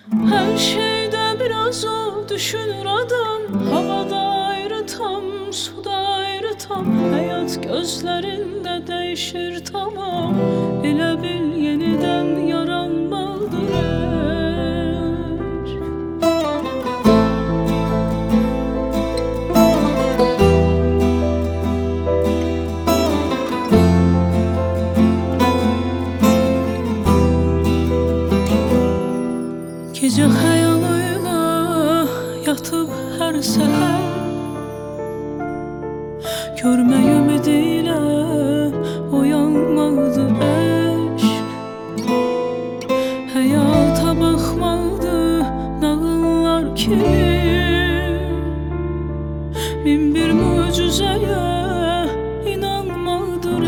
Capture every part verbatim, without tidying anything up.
Her şeyde biraz o düşünür adam. Havada ayrı tam, suda ayrı tam. Hayat gözlerinde değişir tamam. Elə bil yeniden yaranmalıdır eşq. Gece hayalıyla yatıp her seher görme ümidiyle uyanmadı eşk. Hayata bakmadı nağıllar kimi. Min bir mucizeye inanmadır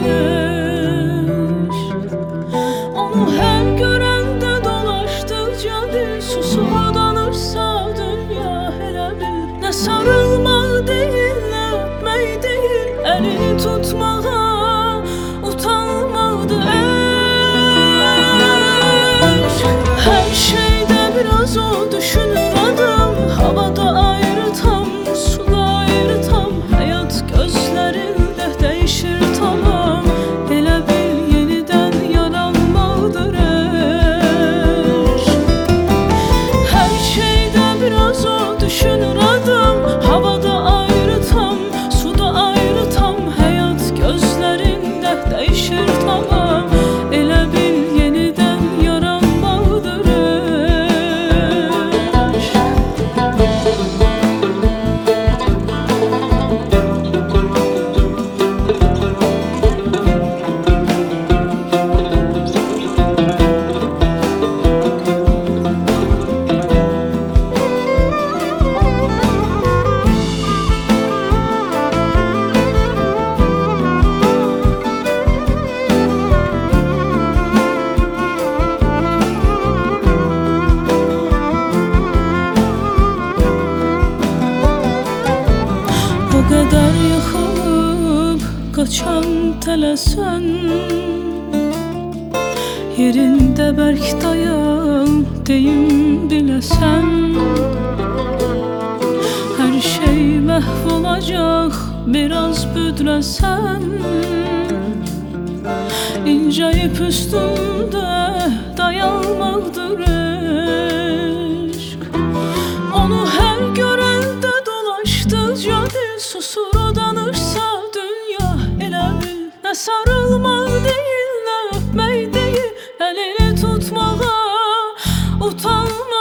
eşk. Onu her görende dolaştıkça dil susur danırsa dünya hele bir. Ne sarılmak değil ne öpmek değil, elini tutmağa utanmadı eşk. Her şeyde biraz o düşünür adam. Havada ayrı tam, suda ayrı tam. Hayat gözlerinde değişir tamam. Elə bil yeniden yaranmalıdır eşk. Her şeyde biraz o düşünür adam. Havada ayrı tam, suda ayrı tam. Hayat gözlerinde değişir tamam. Elə bil yeniden yaranmalıdır eşk. O kadar yıkılıp kaçan telesen, yerinde berk dayan deyim bilesen. Her şey mahvolacak biraz büdresen. İnce ip üstünde dayanmaktır eşk. Onu her görende dolaştıkça dil susur danırsa dünya elə bil. Ne sarılmak değil ne öpmek değil, elini tutmağa utanma.